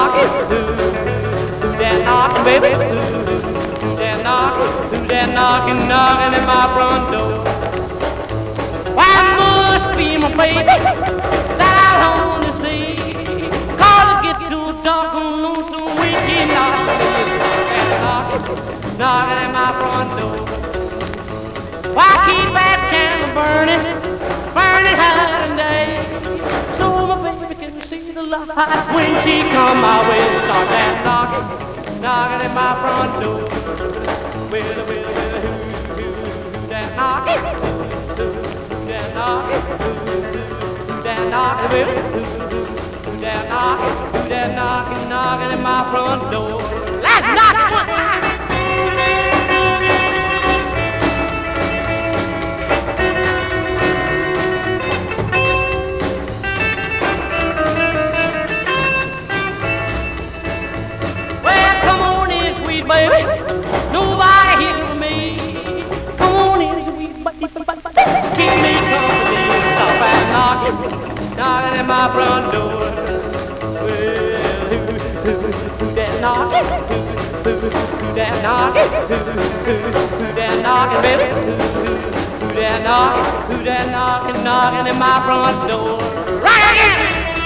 knocking, who that knocking, baby? Who that knocking, knocking at my front door? Why must be my baby that I long to see? 'Cause it gets so dark and lonesome when she knocking at my front door. Why keep that candle burning, burning hot and day, so my baby can see the light when she come my way and start that knocking, knocking at my front door. Well, who that knocking? Who that knocking? Who that knocking, baby? Who that knocking? Who that knocking, knocking at my front door? Let's knock it one time. Baby, nobody here for me. Come on in, sweet baby, keep me company. Stop and knocking, knocking at my front door. Well, who that knocking? Who that knocking? Who that knocking, baby? Who that knocking? Who that knocking, knocking at my front door? Right again.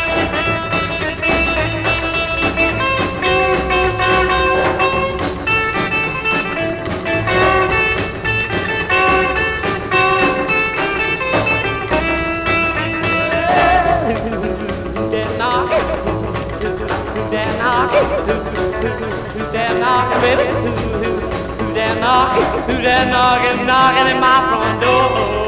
Who that knocking, baby? Who that knocking? Who that knocking, knocking at my front door?